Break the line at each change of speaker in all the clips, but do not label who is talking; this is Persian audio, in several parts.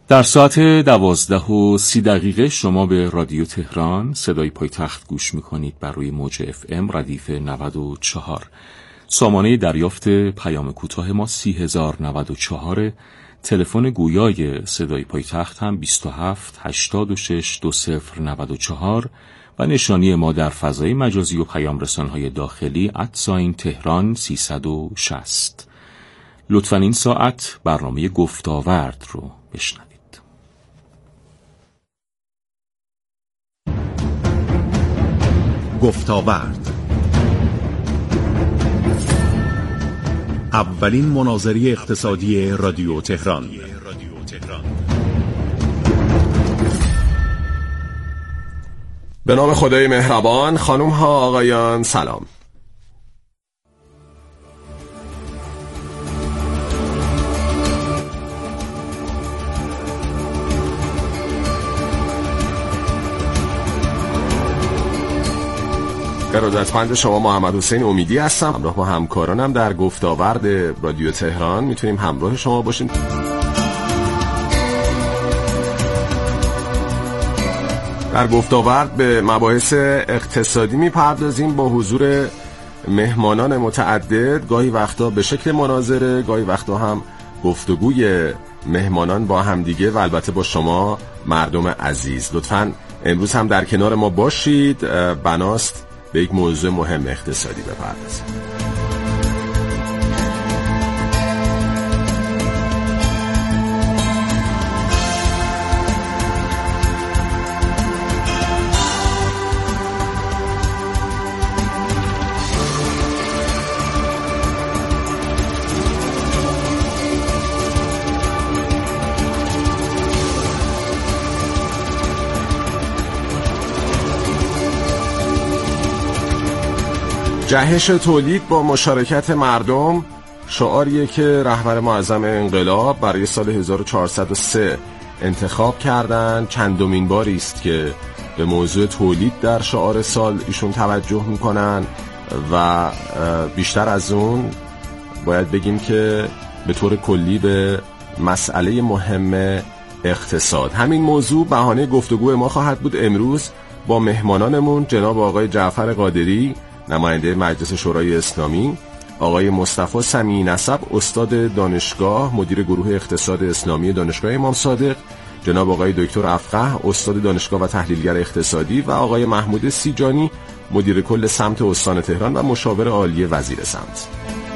در ساعت 12:30 شما به رادیو تهران صدای پایتخت گوش میکنید بر روی موج FM ردیف 94. سامانه دریافت پیام کوتاه ما 3094. تلفن گویای صدای پایتخت هم 27 86 2094 و نشانی ما در فضای مجازی و پیام رسانهای داخلی @تهران 360. لطفاً این ساعت برنامه گفتاورد رو بشنوید.
گفتاورد، اولین مناظره اقتصادی رادیو تهران.
به نام خدای مهربان. خانم ها آقایان سلام. ارادتمند شما محمد حسین امیدی هستم. همراه با همکارانم در گفتاورد رادیو تهران میتونیم همراه شما باشیم. در گفتاورد به مباحث اقتصادی میپردازیم با حضور مهمانان متعدد، گاهی وقتا به شکل مناظره، گاهی وقتا هم گفتگوی مهمانان با همدیگه و البته با شما مردم عزیز. لطفاً امروز هم در کنار ما باشید. بناست به یک موضوع مهم اقتصادی بپردازیم. جهش تولید با مشارکت مردم شعاریه که رهبر معظم انقلاب برای سال 1403 انتخاب کردن. چندمین باری است که به موضوع تولید در شعار سال ایشون توجه میکنن و بیشتر از اون باید بگیم که به طور کلی به مسئله مهم اقتصاد. همین موضوع بهانه گفتگو ما خواهد بود امروز با مهمانانمون، جناب آقای جعفر قادری نماینده مجلس شورای اسلامی، آقای مصطفی سمیعی نسب استاد دانشگاه مدیر گروه اقتصاد اسلامی دانشگاه امام صادق، جناب آقای دکتر افقه استاد دانشگاه و تحلیلگر اقتصادی و آقای محمود سیجانی مدیر کل سمت استان تهران و مشاور عالی وزیر سمت.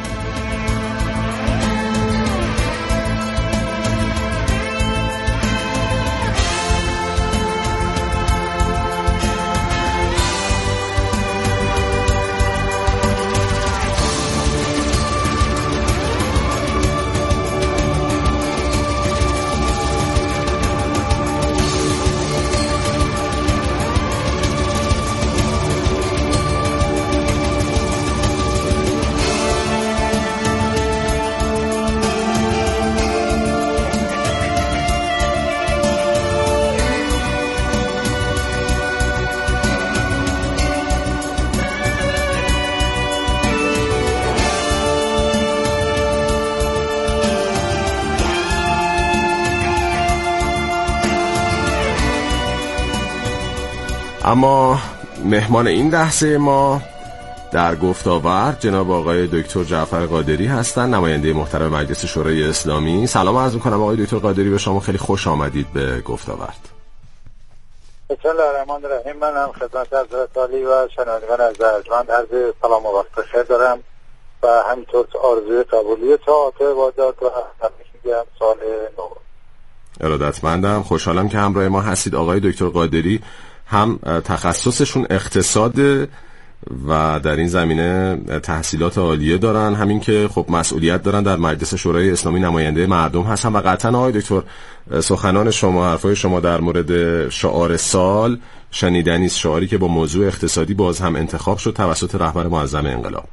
اما مهمان این لحظه ما در گفتاورد جناب آقای دکتر جعفر قادری هستند، نماینده محترم مجلس شورای اسلامی. سلام عرض می‌کنم آقای دکتر قادری به شما، خیلی خوش آمدید به گفتاورد.
بسم الله الرحمن الرحیم. من هم خدمت حضرت عالی و شنوندگان ارجمند عرض سلام و وقت بخیر دارم و همینطور آرزوی قبولی طاعات عبادات و تبریک میگم سال نو.
ارادتمندم، خوشحالم که همراه ما هستید. آقای دکتر قادری هم تخصصشون اقتصاده و در این زمینه تحصیلات عالیه دارن، همین که خب مسئولیت دارن در مجلس شورای اسلامی، نماینده مردم هستن. و قطعا آقای دکتر سخنان شما، حرفای شما در مورد شعار سال شنیدنی است، شعاری که با موضوع اقتصادی باز هم انتخاب شد توسط رهبر معظم انقلاب.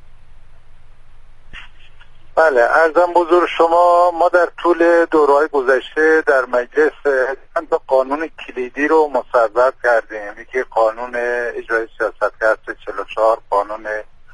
بله، عرضم حضور شما، ما در طول دوره‌های گذشته در مجلس چند تا قانون کلیدی رو مصوب کردیم. یکی قانون اجرای سیاستگرد 44، قانون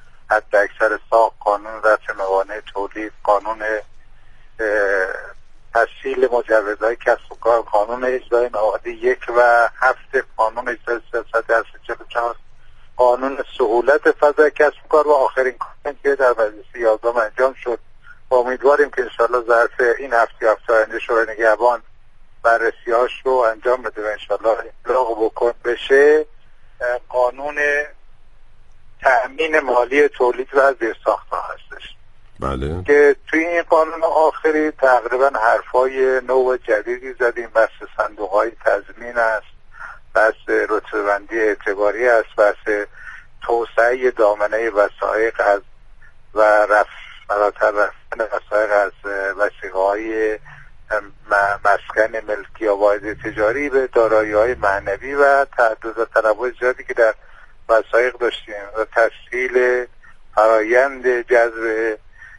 حداکثر ساخت، قانون رفع موانع تولید، قانون تسهیل مجوزهای کسب و کار، قانون اجرای مواد 1 و 7 قانون اجرای سیاست درس 44، قانون سهولت فضای کسب و کار و آخرین کاری که در مجلس 11 انجام شد و امیدواریم که انشالله ظرف این هفته آینده شورای نگهبان بررسی‌هاش رو انجام بده و انشالله ابلاغ بشه، قانون تأمین مالی تولید و زیرساخت‌ها هستش.
بله. که
توی این قانون آخری تقریبا حرفای نو جدیدی زدیم. بحث صندوق‌های تضمین است، بحث رتبه‌بندی اعتباری است، بحث توسعه دامنه وثایق از و فراتر رفتن وثایق از وثیقه‌های مسکن ملکی یا واحد تجاری به دارایی‌های معنوی و تعدد و تنوع زیادی که در وثایق داشتیم و تسهیل فرایند جذب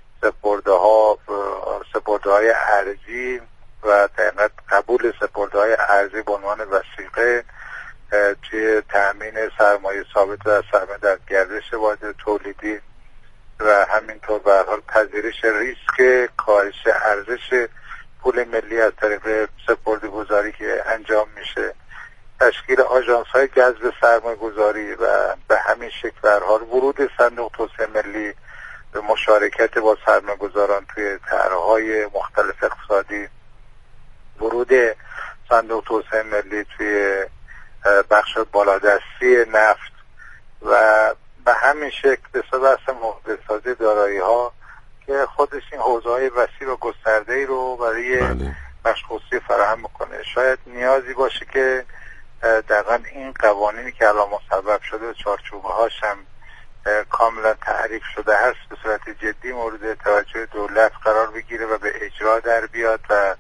سپرده‌های ارزی و قبول سپرده‌های ارزی به عنوان وثیقه توی تأمین سرمایه ثابت و سرمایه در گردش واحد تولیدی و همینطور به هر حال پذیرش ریسک کاهش ارزش پول ملی از طریق سپرده‌گذاری که انجام میشه، تشکیل آژانس‌های جذب سرمایه‌گذاری و به همین شکل به هر حال ورود صندوق توسعه ملی به مشارکت با سرمایه‌گذاران توی طرح‌های مختلف اقتصادی، ورود صندوق توسعه ملی توی بخش بالادستی نفت و به همین شکل بحث مقدسازی دارایی‌ها که خودش این حوزه‌های وسیع و گسترده‌ای رو برای مشخصی فراهم می‌کنه. شاید نیازی باشه که دقیقاً این قوانینی که الان مصوب شده و چارچوبه‌هاش هم کاملا تعریف شده هست به صورت جدی مورد توجه دولت قرار بگیره و به اجرا در بیاد و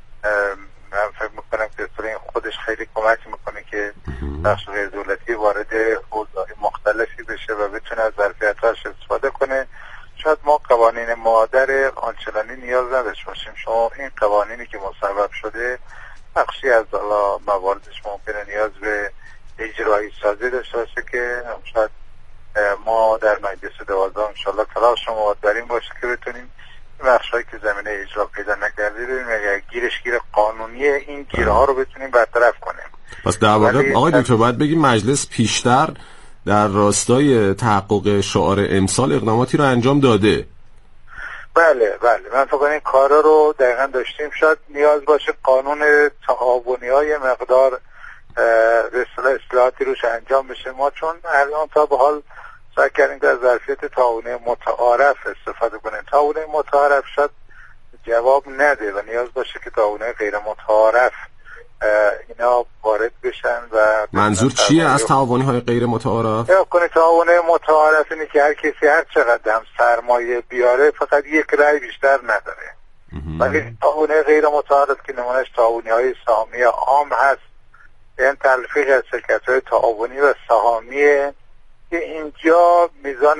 من فکر میکنم که این خودش خیلی کمک میکنه که بخش غیر دولتی وارد حوزه‌های مختلفی بشه و بتونه از ظرفیت‌هاش استفاده کنه. شاید ما قوانین مادر آنچنانی نیاز نداشته باشیم. شما این قوانینی که مصوب شده بخشی از مواردش ممکنه نیاز به اجرایی سازی داشته باشه که شاید ما در مجلس 12 انشالله تلاش ما در این باشه که بتونیم بخشایی که زمینه اجرا پیدا نکرده ببینیم اگر گیر قانونی این گیرها رو بتونیم برطرف کنیم.
پس در واقع آقای دکتر باید بگیم مجلس پیشتر در راستای تحقق شعار امسال اقداماتی رو انجام داده.
بله من فکر کنم این کارا رو دقیقاً داشتیم. شاید نیاز باشه قانون تعاونی‌های مقدار به اصطلاح اصلاحاتی روش انجام بشه. ما چون الان تا به حال سعی کردیم در ظرفیت تعاونی متعارف استفاده کنیم. تعاونی متعارف شاید جواب نده و نیاز باشه که تعاونی غیر متعارف اینا وارد بشن. و
منظور چیه از تعاونی‌های غیر متعارف؟
تعاونی متعارف اینه که هر کسی هر چقدر هم سرمایه بیاره فقط یک رأی بیشتر نداره. ولی تعاونی غیر متعارف که نمونهش تعاونی‌های سهامی عام هست، این تلفیق از شرکت‌های تعاونی و سهامیه که اینجا میزان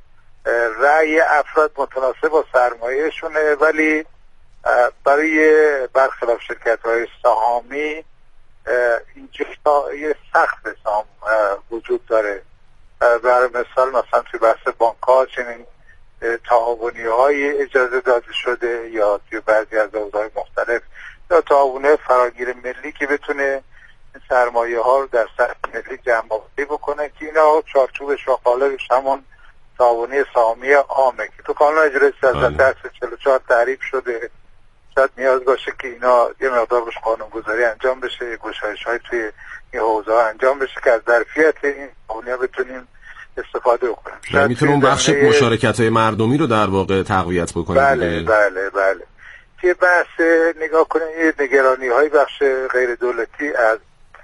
رأی افراد متناسب با سرمایه‌شونه، ولی برای برخلاف شرکت‌های سهامی اینجا یه سقف سهام وجود داره. برای مثلا توی بحث بانک‌ها چنین تعاونی‌های اجازه داده شده یا توی بعضی از حوزه‌های مختلف یا تعاون فراگیر ملی که بتونه سرمایه‌ها رو در سطح ملی جمع‌آوری بکنه که اینا چارچوبش و قالبش همون تعاونی سهامی عامه که تو قانون اجرای سیاست درس 44 تعریف شده. شاید نیاز باشه که اینا یه مقدار روش قانون‌گذاری انجام بشه، یه گشایش‌های توی این حوزه‌ها انجام بشه که از ظرفیت این تعاونی‌ها بتونیم استفاده کنیم.
شاید میتونیم بخش مشارکت‌های مردمی رو در واقع تقویت بکنیم.
بله. که بحث نگاه کنیم یه نگرانی‌های بخش غیر دولتی از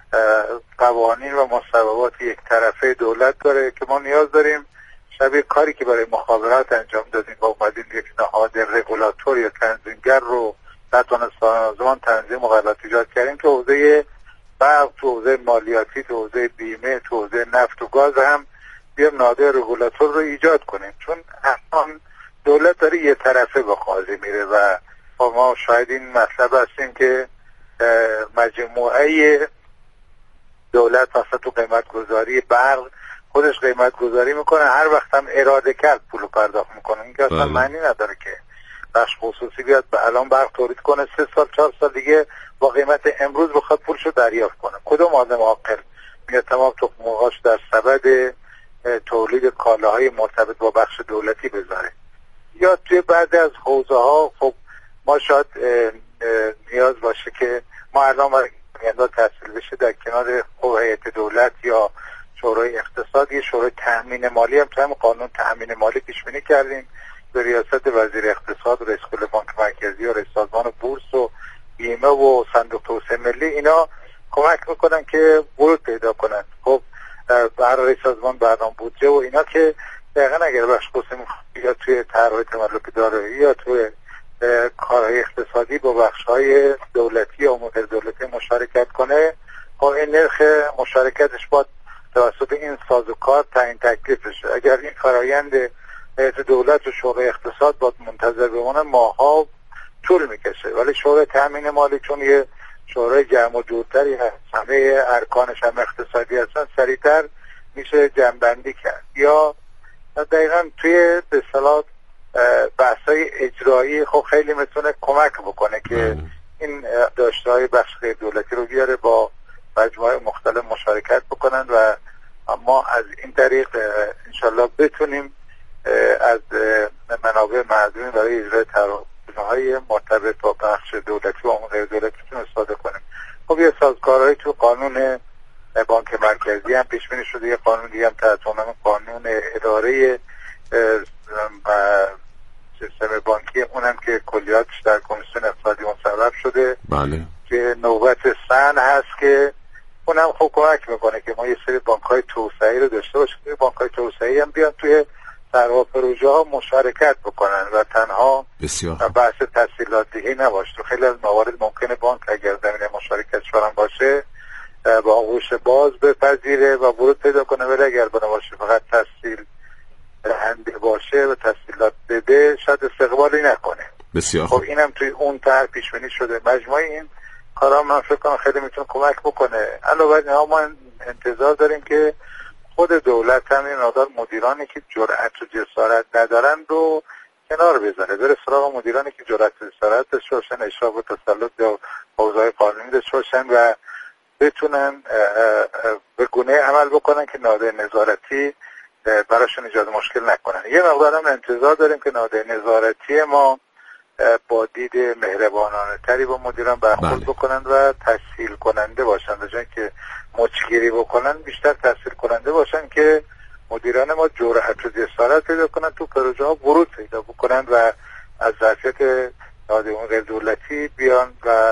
قوانین و مصوبات یک طرفه دولت داره که ما نیاز داریم شبیه کاری که برای مخابرات انجام دادیم و اومدیم یک نهاد رگولاتور یا تنظیمگر رو در سازمان تنظیم مقررات ایجاد کردیم که حوزه برق، تو حوزه مالیاتی، تو حوزه بیمه، تو حوزه نفت و گاز هم بیام نهاد رگولاتور رو ایجاد کنیم. چون الان دولت داره یه طرفه به قاضی میره و ما شاید این مطلب هستیم که مجموعه دولت مثلا تو قیمت گذاری برق خودش قیمت گذاری میکنه، هر وقت هم اراده کرد پولو پرداخت میکنه. این که اصلا معنی نداره که بخش خصوصی بیاد به الان برق تولید کنه 3 سال 4 سال دیگه با قیمت امروز بخواد پولشو دریافت کنه. کدوم آدم عاقل میاد تمام تخم مرغاش در سبد تولید کالاهای مرتبط با بخش دولتی بذاره؟ یا توی بعضی از حوزه ها خب ما شاید نیاز باشه که ما الان برای انداز تحصیل بشه در کنار هیئت دولت یا شورای اقتصاد یه شورای تأمین مالی هم تو هم قانون تأمین مالی پیش بینی کردیم به ریاست وزیر اقتصاد و رئیس کل بانک مرکزی و رئیس سازمان بورس و بیمه و صندوق توسعه ملی. اینا کمک میکنن که ورود پیدا کنن. خب برای سازمان برنامه بودجه و اینا که دقیقا اگر بخش خصوصی یا توی طرح تملک دارایی یا توی کارهای اقتصادی با بخش‌های دولتی یا غیر دولتی مشارکت کنه، خب این نرخ مشارکتش باید توسط این سازوکار تعیین تکلیف بشه. اگر این فرایند هیئت دولت و شورای اقتصاد باید منتظر بمونه ماها طول میکشه، ولی شورای تامین مالی چون یه شورای جمع و جورتری هست، همه ارکانش هم اقتصادی هستن، سریعتر میشه جمع‌بندی کرد. یا دقیقا توی به اصطلاح بحث‌های اجرایی خب خیلی میتونه کمک بکنه که این داشته‌های بخش غیر دولتی رو بیاره با مجموعه مختلف مشارکت بکنن و ما از این طریق انشالله بتونیم از منابع مردمی برای اجرای طرح‌های مرتبط با بخش دولتی و غیر دولتی استفاده کنیم. خب یه سازگارهایی تو قانون بانک مرکزی هم پیش بینی شده، یه قانون دیگه هم تحت عنوان قانون اداره سیستم بانکی اونم که کلیاتش در کمیسیون اقتصادی مصوب شده.
بله. که
نوبت سن هست که اونم خوب کمک میکنه که ما یه سری بانک‌های توسعه‌ای رو داشته باشیم. بانک‌های توسعه‌ای هم بیان توی طرح پروژه‌ها مشارکت بکنن و تنها بحث تسهیلات دهی نباشه. تو خیلی از موارد ممکنه بانک اگر زمینه مشارکتش فراهم باشه با آغوش باز بپذیره و ورود پیدا کنه، ولی اگر بنابراشه فقط تسهیل دهنده باشه و تسهیلات بده شاید استقبالی نکنه.
بسیار
خب اینم توی اون طرح پیش بینی شده. مجموعه این کارا من فکر کنم خیلی میتونه کمک بکنه. علاوه بر اینها ما انتظار داریم که خود دولت هم این مقدار مدیرانی که جرأت و جسارت ندارن رو کنار بذاره، بره سراغ مدیرانی که جرأت و جسارت داشته باشن، اشراف و تسلط یا حوزه‌های قانونی داشته باشن و بتونن به گونه عمل بکنن که نهادهای نظارتی براشون ایجاد مشکل نکنن. یه مقدار هم انتظار داریم که نهادهای نظارتی ما با دید مهربانانه تری با مدیران برخورد بکنن و تسهیل کننده باشن، به جای که مچگیری بکنن بیشتر تسهیل کننده باشن که مدیران ما جرأت و جسارت پیدا کنن تو پروژه ها ورود پیدا بکنن و از ظرفیت نهادهای غیر دولتی بیان و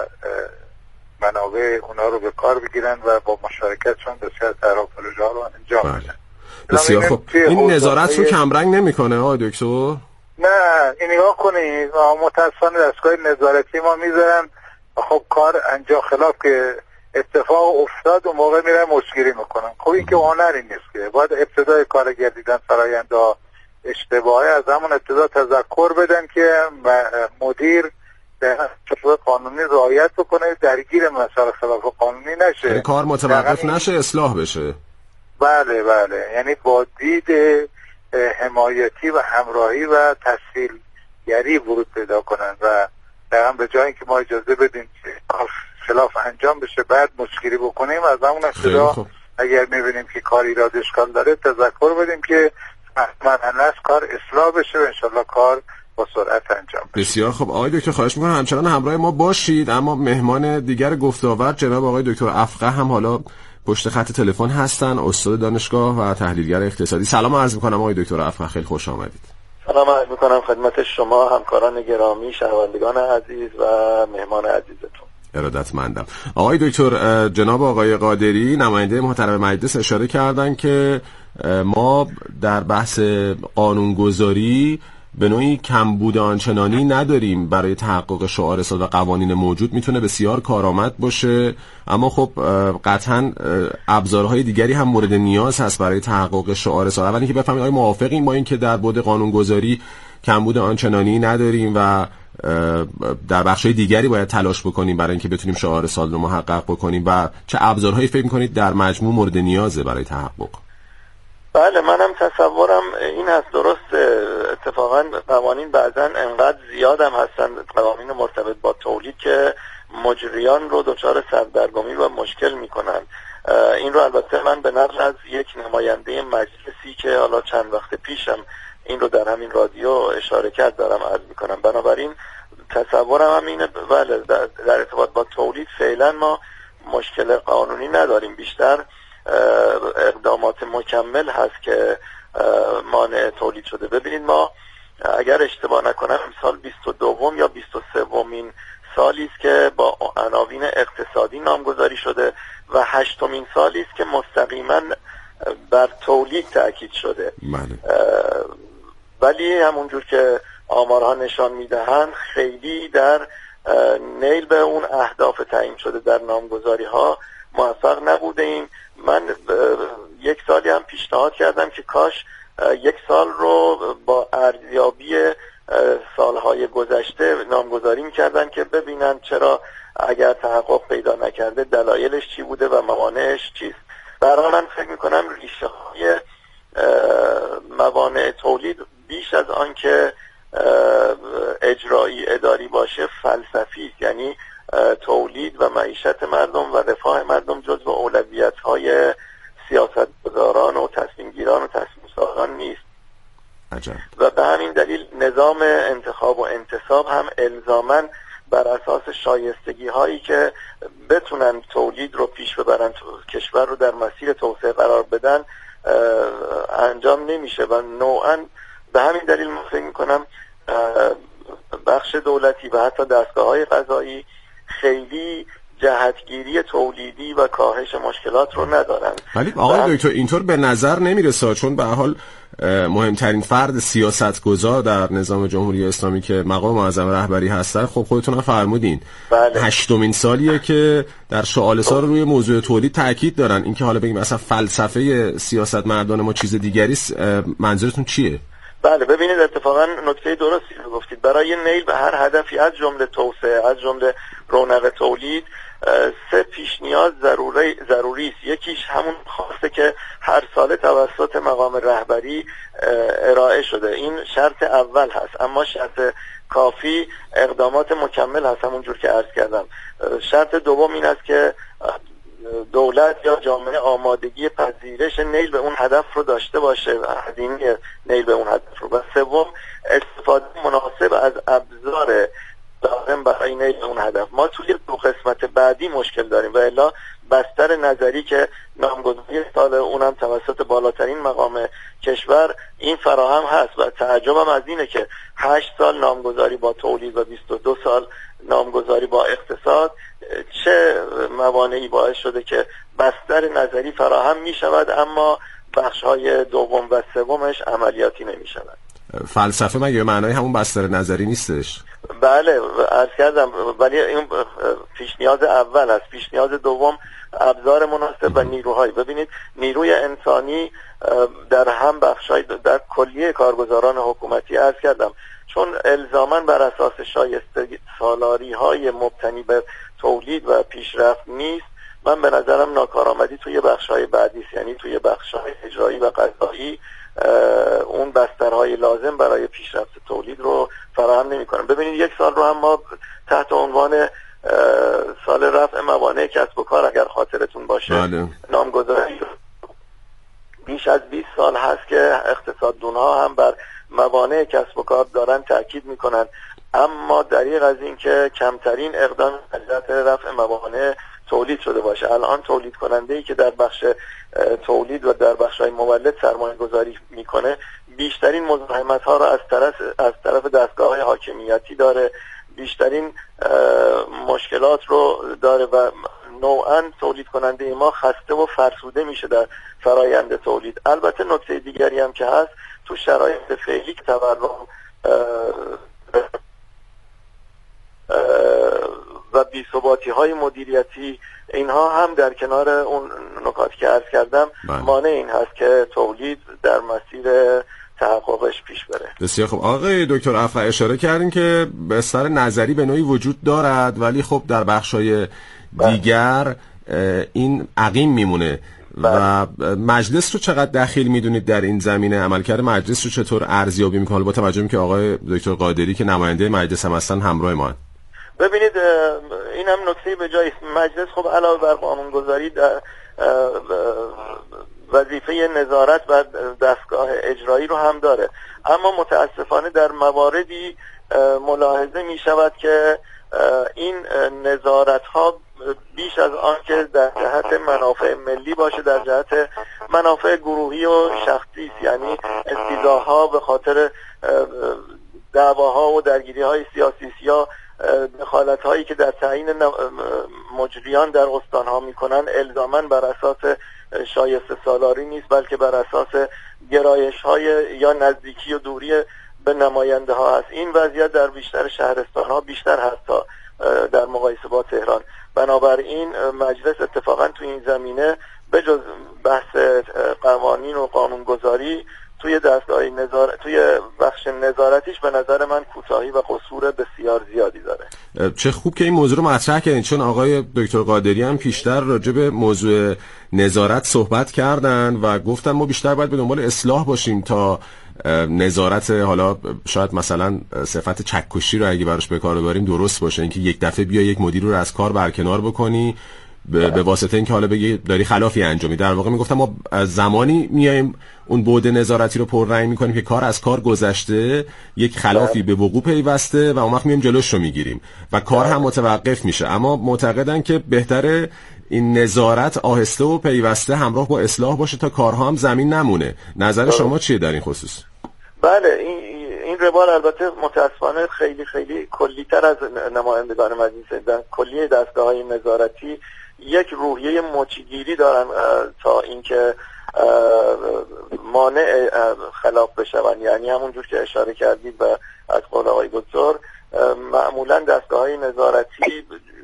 منابع اونا رو به کار بگیرن و با مشارکتشون بسیار طرح پروژه ها رو انجام بدن.
بسیار خب. این نظارت رو کمرنگ نمیکنه آقای دکتر؟
نه، این نگاه کنید متاسفانه دستگاه نظارتی ما میذارن خب کار انجام خلاف که اتفاق افتاد و موقع میرن مشگیری میکنن. خب این که هنری نیست که باید ابتدای کار گردیدن فرایندا اشتباهی از همون ابتدا تذکر بدن که مدیر چطور قانونی رعایت بکنه، درگیر مسائل خلاف قانونی نشه،
کار متوقف نشه، اصلاح بشه.
بله بله، یعنی با دید حمایتی و همراهی و تسهیلگری ورود پیدا کنن و دقیقا به جایی که ما اجازه بدیم که خلاف انجام بشه بعد مشکلی بکنیم از همون ابتدا اگر میبینیم که کار ایراد اشکال داره تذکر بدیم که مثلا از کار اصلاح بشه و انشالله کار با سرعت انجام بشه.
بسیار خب آقای دکتر خواهش میکنم همچنان همراه ما باشید. اما مهمان دیگر گفت‌وآور جناب آقای دکتر افقه هم حالا پشت خط تلفن هستن، استاد دانشگاه و تحلیلگر اقتصادی. سلام عرض میکنم آقای دکتر افقه، خیلی خوش آمدید.
سلام عرض میکنم خدمت شما همکاران گرامی، شنوندگان عزیز و مهمان عزیزتون.
ارادتمندم. آقای دکتر، جناب آقای قادری نماینده محترم مجلس اشاره کردن که ما در بحث قانونگذاری به نوعی کمبود آنچنانی نداریم برای تحقق شعار سال و قوانین موجود میتونه بسیار کارآمد باشه، اما خب قطعاً ابزارهای دیگری هم مورد نیاز هست برای تحقق شعار سال. اولی که بفهمید آیا موافقیم با این که در بعد قانونگذاری کمبود آنچنانی نداریم و در بخش‌های دیگری باید تلاش بکنیم برای اینکه بتونیم شعار سال رو محقق بکنیم و چه ابزارهایی فکر می‌کنید در مجموع مورد نیازه برای تحقق؟
بله، منم تصورم این هست. درست، اتفاقا قوانین بعضا انقدر زیاد هم هستن، قوانین مرتبط با تولید، که مجریان رو دچار سردرگمی و مشکل میکنن. این رو البته من به نقل از یک نماینده مجلسی که حالا چند وقت پیشم این رو در همین رادیو اشاره کرد دارم عرض میکنم. بنابراین تصورم هم اینه، بله، در ارتباط با تولید فعلا ما مشکل قانونی نداریم، بیشتر اقدامات مکمل هست که مانع تولید شده. ببینید، ما اگر اشتباه نکنم امسال 22 یا 23مین سالی است که با عناوین اقتصادی نامگذاری شده و 8مین سالی است که مستقیما بر تولید تاکید شده. ولی همونجور که آمارها نشان میدهند خیلی در نیل به اون اهداف تعیین شده در نامگذاری ها موفق نبوده ایم. من یک سالی هم پیشنهاد کردم که کاش یک سال رو با ارزیابی سالهای گذشته نامگذاری می‌کردن که ببینن چرا اگر تحقق پیدا نکرده دلایلش چی بوده و موانعش چیست. برای من فکر می‌کنم ریشه های موانع تولید بیش از آن که اجرایی اداری باشه فلسفی است. یعنی تولید و معیشت مردم و رفاه مردم جزو اولویت‌های سیاستگزاران و تصمیمگیران و تصمیم‌سازان نیست.
عجب. و
به همین دلیل نظام انتخاب و انتصاب هم الزاماً بر اساس شایستگی هایی که بتونن تولید رو پیش ببرن، کشور رو در مسیر توسعه قرار بدن، انجام نمیشه و نوعاً به همین دلیل من فکر می‌کنم بخش دولتی و حتی دستگاه‌های قضایی خیلی جهتگیری تولیدی و کاهش مشکلات رو ندارن.
ولی آقای دکتر اینطور به نظر نمیرسه، چون به هر حال مهمترین فرد سیاستگزار در نظام جمهوری اسلامی که مقام معظم رهبری هستن، خب خودتون هم فرمودین، بله. 8مین سالیه که در شعاله‌سار روی موضوع تولید تاکید دارن. اینکه حالا بگیم مثلا فلسفه سیاستمداران ما چیز دیگری است، منظورتون چیه؟
بله، ببینید، اتفاقا نکته درستی رو گفتید. برای نیل به هر هدفی از جمله توسعه، از جمله رونق تولید، 3 پیش نیاز ضروری است. یکیش همون خواسته که هر ساله توسط مقام رهبری ارائه شده، این شرط اول هست. اما شرط کافی اقدامات مکمل هست، همونجور که عرض کردم. شرط دوم این است که دولت یا جامعه آمادگی پذیرش نیل به اون هدف رو داشته باشه، هزینه نیل به اون هدف رو. و سوم، استفاده مناسب از ابزار لازم برای نیل به اون هدف. ما توی 2 قسمت بعدی مشکل داریم و الا بستر نظری که نامگذاری سال اونم توسط بالاترین مقام کشور این فراهم هست و تعجبم از اینه که 8 سال نامگذاری با تولید و 22 سال نامگذاری با اقتصاد چه موانعی باعث شده که بستر نظری فراهم می شود اما بخش‌های دوم و سومش عملیاتی نمی شود.
فلسفه مگه معنای همون بستر نظری نیستش؟
بله، عرض کردم، ولی این پیش نیاز اول است. پیش نیاز دوم ابزار مناسب و نیروهای. ببینید، نیروی انسانی در هم بخشای در کلیه کارگزاران حکومتی عرض کردم، چون الزاماً بر اساس شایسته سالاری های مبتنی بر تولید و پیشرفت نیست. من به نظرم ناکارآمدی توی بخش‌های بعدی است، یعنی توی بخش‌های اجرایی و قضایی اون بسترهای لازم برای پیشرفت تولید رو فراهم نمی‌کنن. ببینید، یک سال رو هم ما تحت عنوان سال رفع موانع کسب و کار اگر خاطرتون باشه نامگذاری بیش از 20 سال هست که اقتصاددون‌ها هم بر موانع کسب و کار دارن تاکید میکنن، اما دریغ از این که کمترین اقدام جهت رفع موانع تولید شده باشه. الان تولید کننده‌ای که در بخش تولید و در بخش‌های مولد سرمایه گذاری میکنه بیشترین مزاحمت‌ها را از طرف دستگاه‌های حاکمیتی داره، بیشترین مشکلات رو داره و نوعاً تولید کننده ما خسته و فرسوده میشه در فرایند تولید. البته نکته دیگری هم که هست، تو شرایط فعلی که تورم و بی‌ثباتی‌های مدیریتی، اینها هم در کنار اون نکاتی که عرض کردم مانع این هست که تولید در مسیر تحققش پیش بره.
بسیار خب. آقای دکتر افقع اشاره کردین که بستر نظری به نوعی وجود دارد ولی خب در بخشای دیگر این عقیم میمونه و مجلس رو چقدر دخیل میدونید در این زمینه؟ عملکرد مجلس رو چطور ارزیابی میکنید با توجه به که آقای دکتر قادری که نماینده مجلس هم هستن همراه ما؟
ببینید این هم نکته به جای مجلس خب علاوه بر قانونگذاری وظیفه نظارت و دستگاه اجرایی رو هم داره، اما متاسفانه در مواردی ملاحظه می شود که این نظارت ها بیش از آن که در جهت منافع ملی باشه در جهت منافع گروهی و شخصی است. یعنی استیضاح‌ها به خاطر دعواها و درگیری‌های سیاسی یا دخالت‌هایی که در تعیین مجریان در استان‌ها می‌کنن الزاماً بر اساس شایسته سالاری نیست، بلکه بر اساس گرایش‌های یا نزدیکی و دوری به نماینده ها هست. این وضعیت در بیشتر شهرستان‌ها بیشتر هست تا در مقایسه با تهران. بنابراین مجلس اتفاقاً تو این زمینه به جز بحث قوانین و قانونگذاری توی توی بخش نظارتیش به نظر من کوتاهی و قصور بسیار زیادی داره.
چه خوب که این موضوع رو مطرح کردین، چون آقای دکتر قادری هم پیشتر راجع به موضوع نظارت صحبت کردن و گفتن ما بیشتر باید به دنبال اصلاح باشیم تا نظارت حالا شاید مثلا صفت چکشی رو اگه براش به کار ببریم درست باشه، اینکه یک دفعه بیا یک مدیر رو از کار برکنار بکنی به واسطه اینکه حالا بگی داری خلافی انجامی. در واقع میگفتم ما زمانی میایم اون بعد نظارتی رو پررنگ میکنیم که کار از کار گذشته، یک خلافی به وقوع پیوسته و اون وقت میایم جلوش رو میگیریم و کار هم متوقف میشه. اما معتقدن که بهتره این نظارت آهسته و پیوسته همراه با اصلاح باشه تا کارها هم زمین نمونه. نظر شما چیه در این خصوص؟
بله، این روال البته متاسفانه خیلی خیلی کلی‌تر از نمایندگان مجلس در کلیه دستگاه‌های نظارتی یک روحیه مچگیری دارن تا اینکه مانع خلاف بشون. یعنی همونجور که اشاره کردید و از قول آقای دکتر، معمولا دستگاه‌های نظارتی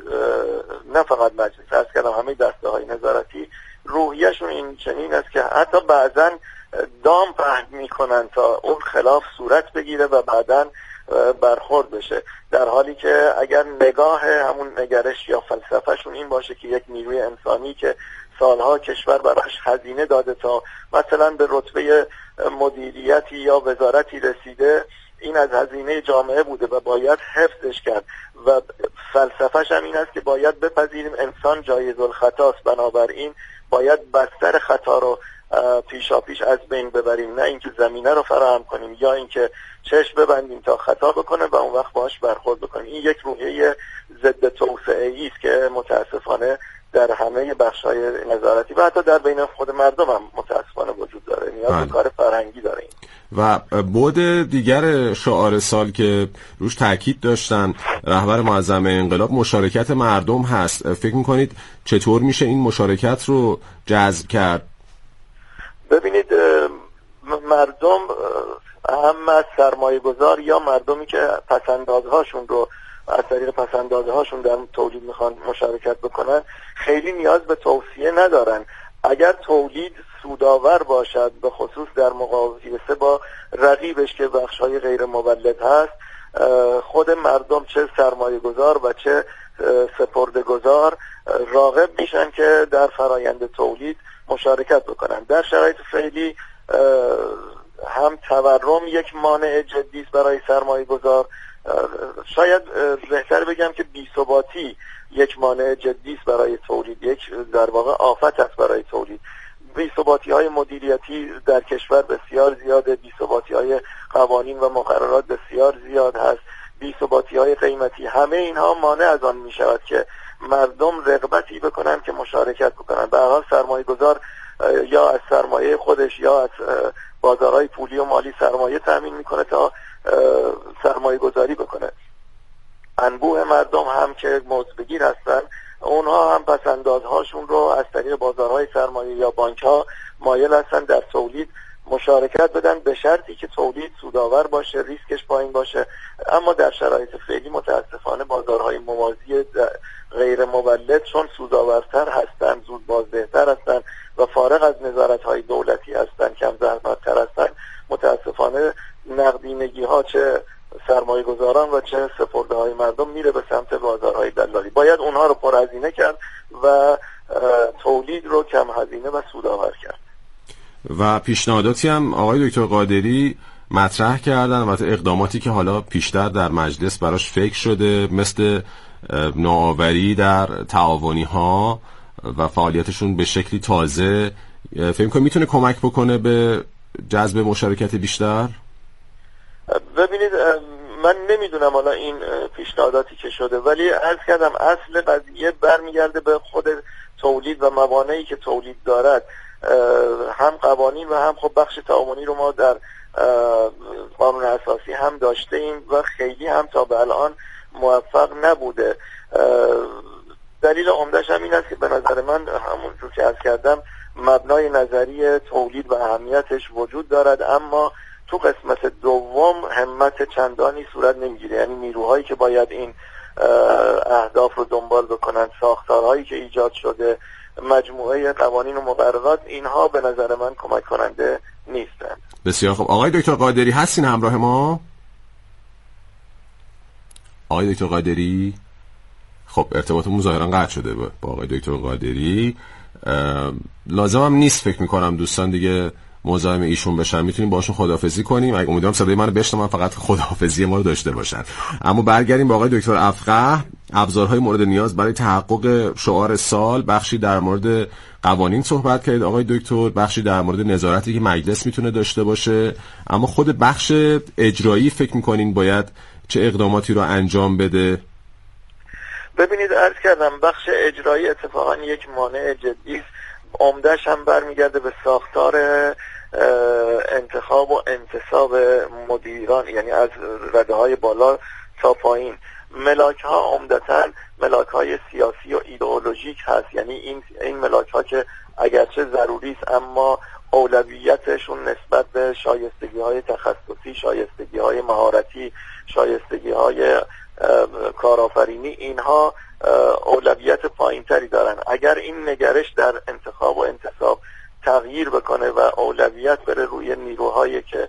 نه فقط مجلس، از کلام همه دستگاه‌های نظارتی روحیه‌شون این چنین است که حتی بعضاً دام پهن میکنن تا اون خلاف صورت بگیره و بعداً برخورد بشه، در حالی که اگر نگاه همون نگرش یا فلسفهشون این باشه که یک نیروی انسانی که سالها کشور براش هزینه داده تا مثلا به رتبه مدیریتی یا وزارتی رسیده، این از هزینه جامعه بوده و باید حفظش کرد و فلسفهش هم این است که باید بپذیریم انسان جایز الخطاست، بنابراین باید بستر خطا رو پیشاپیش از بین ببریم، نه اینکه زمینه رو فراهم کنیم یا اینکه چشم ببندیم تا خطا بکنه و اون وقت باهاش برخورد بکنیم. این یک روحیه ضد توسعه‌ای است که متاسفانه در همه بخش‌های نظارتی و حتی در بین خود مردم هم متاسفانه وجود داره. نیاز به کار فرهنگی داره این.
و بعد دیگر شعار سال که روش تاکید داشتن رهبر معظم انقلاب مشارکت مردم هست. فکر می‌کنید چطور میشه این مشارکت رو جذب کرد؟
ببینید، مردم هم از سرمایه گذار یا مردمی که پسندازهاشون رو از طریق پسندازهاشون در تولید میخوان مشارکت بکنن خیلی نیاز به توصیه ندارن. اگر تولید سودآور باشد، به خصوص در مقایسه با رقیبش که بخش‌های غیر مولد هست، خود مردم چه سرمایه گذار و چه سپرده گذار راغب میشن که در فرایند تولید مشارکت بکنن. در شرایط فعلی هم تورم یک مانع جدی است برای سرمایه گذار، شاید بهتر بگم که بی‌ثباتی یک مانع جدی است برای تولید، یک در واقع آفت است برای تولید. بی‌ثباتی‌های مدیریتی در کشور بسیار زیاده، بی‌ثباتی‌های قوانین و مقررات بسیار زیاد هست، بی‌ثباتی‌های قیمتی، همه اینها مانع از آن می‌شود که مردم رغبتی بکنن که مشارکت بکنن. به هر حال سرمایه‌گذار یا از سرمایه خودش یا از بازارهای پولی و مالی سرمایه تامین میکنه تا سرمایه گذاری بکنه. انبوه مردم هم که مزدبگیر هستن، اونها هم پسندازهاشون رو از طریق بازارهای سرمایه یا بانک‌ها مایل هستن در تولید مشارکت بدن، به شرطی که تولید سودآور باشه، ریسکش پایین باشه. اما در شرایط فعلی متاسفانه بازارهای موازی غیر مولد چون سودآورتر هستن، زود بازدهتر هستن و فارغ از نظارت‌های دولتی هستن، کم زحمت‌تر هستن، متاسفانه نقدینگی ها چه سرمایه گذاران و چه سپرده های مردم میره به سمت بازارهای دلالی. باید اونها رو پرهزینه کرد و تولید رو کم هزینه و سودآور کرد.
و پیشنهاداتی هم آقای دکتر قادری مطرح کردن و اقداماتی که حالا پیشتر در مجلس براش فکر شده، مثل نوآوری در تعاونی ها و فعالیتشون به شکلی تازه، فکر کنم میتونه کمک بکنه به جذب مشارکت بیشتر.
ببینید من نمیدونم حالا این پیشنهاداتی که شده، ولی عرض کردم اصل قضیه برمیگرده به خود تولید و موانعی که تولید دارد. هم قوانین و هم خب بخش تعاونی رو ما در قانون اساسی هم داشته ایم و خیلی هم تا به الان موفق نبوده. دلیل عمده‌اش هم این است که به نظر من همونجور که عرض کردم مبنای نظری تولید و اهمیتش وجود دارد، اما تو قسمت دوم همت چندانی صورت نمیگیره. یعنی نیروهایی که باید این اهداف رو دنبال بکنن، ساختارهایی که ایجاد شده، مجموعه قوانین و مقررات، اینها به نظر من کمک کننده نیستند.
بسیار خوب. آقای دکتر قادری هستین همراه ما؟ آقای دکتر قادری؟ خب ارتباطمون ظاهرا قطع شده با آقای دکتر قادری. لازم هم نیست فکر میکنم دوستان دیگه مزاحم ایشون بشن، میتونیم باشون خداحافظی کنیم. امیدوارم صدای منو بشنون، فقط خداحافظی ما رو داشته باشن. اما برگردیم با آقای دکتر افقه. ابزارهای مورد نیاز برای تحقق شعار سال، بخشی در مورد قوانین صحبت کردید آقای دکتر، بخشی در مورد نظارتی که مجلس میتونه داشته باشه، اما خود بخش اجرایی فکر میکنین باید چه اقداماتی رو انجام بده؟
ببینید عرض کردم بخش اجرایی اتفاقا یک مانع جدی است. عمده‌اش هم برمیگرده به ساختار انتخاب و انتصاب مدیران، یعنی از رده‌های بالا تا پایین. ملاک‌ها عمدتاً ملاک‌های سیاسی و ایدئولوژیک هست، یعنی این ملاک‌ها که اگرچه ضروری است اما اولویتشون نسبت به شایستگی‌های تخصصی، شایستگی‌های مهارتی، شایستگی‌های کارآفرینی، اینها اولویت پایین‌تری دارن. اگر این نگرش در انتخاب و انتصاب تغییر بکنه و اولویت بره روی نیروهایی که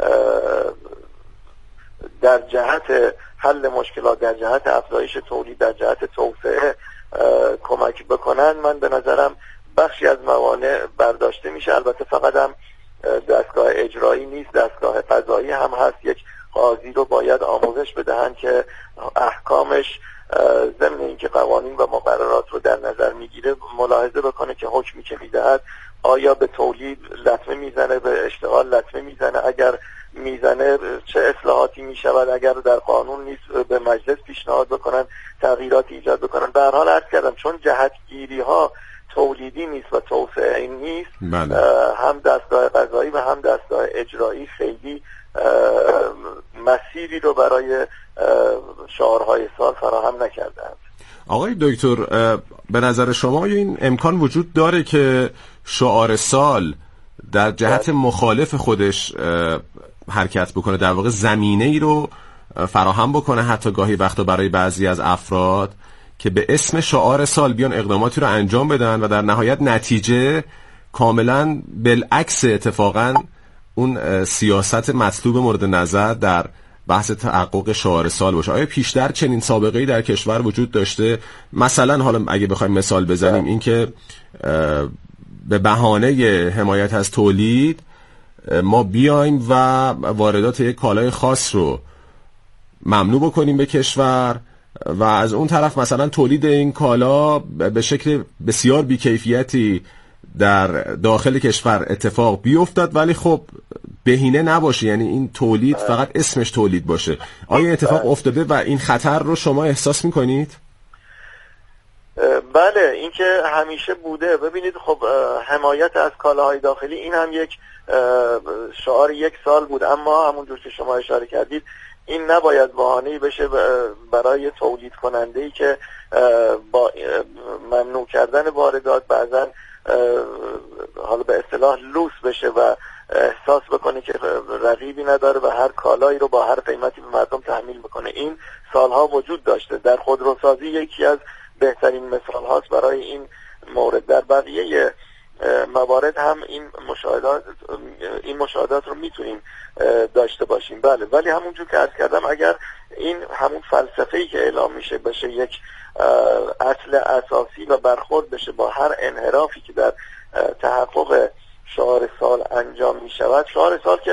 در جهت حل مشکلات، در جهت افزایش تولید، در جهت توسعه کمک بکنن، من به نظرم بخشی از موانع برداشته میشه. البته فقط هم دستگاه اجرایی نیست، دستگاه قضایی هم هست. یک قاضی رو باید آموزش بدهن که احکامش ضمن اینکه قوانین و مقررات رو در نظر میگیره، ملاحظه بکنه که حکمی که میدهد آیا به تولید لطمه میزنه، به اشتغال لطمه میزنه، اگر میزنه چه اصلاحاتی میشود، اگر در قانون نیست به مجلس پیشنهاد بکنن تغییراتی ایجاد بکنن. به هر حال عرض کردم چون جهتگیری ها تولیدی نیست و توسعه نیست، هم دستگاه قضایی و هم دستگاه اجرایی خیلی مسیری رو برای شعارهای سال فراهم نکردند.
آقای دکتر به نظر شما این امکان وجود داره که شعار سال در جهت مخالف خودش حرکت بکنه، در واقع زمینه ای رو فراهم بکنه حتی گاهی وقتا برای بعضی از افراد که به اسم شعار سال بیان اقداماتی رو انجام بدن و در نهایت نتیجه کاملا بالعکس اتفاقا اون سیاست مطلوب مورد نظر در بحث تحقق شعار سال باشه؟ آیا پیشتر چنین سابقه‌ای در کشور وجود داشته؟ مثلا حالا اگه بخوایم مثال بزنیم این که به بهانه حمایت از تولید ما بیایم و واردات یک کالای خاص رو ممنوع بکنیم به کشور و از اون طرف مثلا تولید این کالا به شکل بسیار بیکیفیتی در داخل کشور اتفاق بیفتد، ولی خب بهینه نباشه، یعنی این تولید فقط اسمش تولید باشه. آیا اتفاق افتاده و این خطر رو شما احساس میکنید؟
بله، این که همیشه بوده. ببینید خب حمایت از کالاهای داخلی این هم یک شعار یک سال بود، اما همونجور که شما اشاره کردید این نباید بهانه‌ای بشه برای تولید کننده‌ای که با ممنوع کردن واردات بعضن حالا به اصطلاح لوس بشه و احساس بکنه که رقیبی نداره و هر کالایی رو با هر قیمتی به مردم تحمیل بکنه. این سالها وجود داشته. در خودروسازی یکی از بهترین مثال هاست برای این مورد. در بقیه موارد هم این مشاهدات رو میتونیم داشته باشیم. بله، ولی همونجور که عرض کردم اگر این همون فلسفه‌ای که اعلام میشه بشه یک اصل اساسی و برخورد بشه با هر انحرافی که در تحقق شعار سال انجام میشود، شعار سال که